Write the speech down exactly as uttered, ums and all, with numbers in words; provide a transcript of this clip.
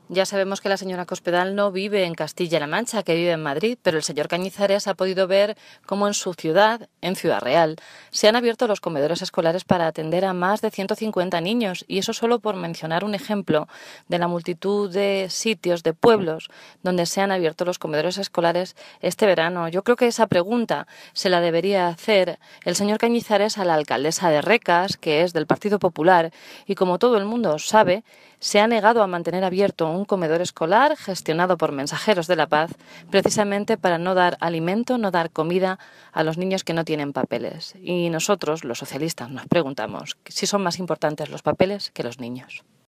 Ya sabemos que la señora Cospedal no vive en Castilla-La Mancha, que vive en Madrid, pero el señor Cañizares ha podido ver cómo en su ciudad, en Ciudad Real, se han abierto los comedores escolares para atender a más de ciento cincuenta niños, y eso solo por mencionar un ejemplo de la multitud de sitios, de pueblos, donde se han abierto los comedores escolares este verano. Yo creo que esa pregunta se la debería hacer el señor Cañizares a la alcaldesa de Recas, que es del Partido Popular, y como todo el mundo sabe, se ha negado a mantener abierto un comedor escolar gestionado por Mensajeros de la Paz, precisamente para no dar alimento, no dar comida a los niños que no tienen papeles. Y nosotros, los socialistas, nos preguntamos si son más importantes los papeles que los niños.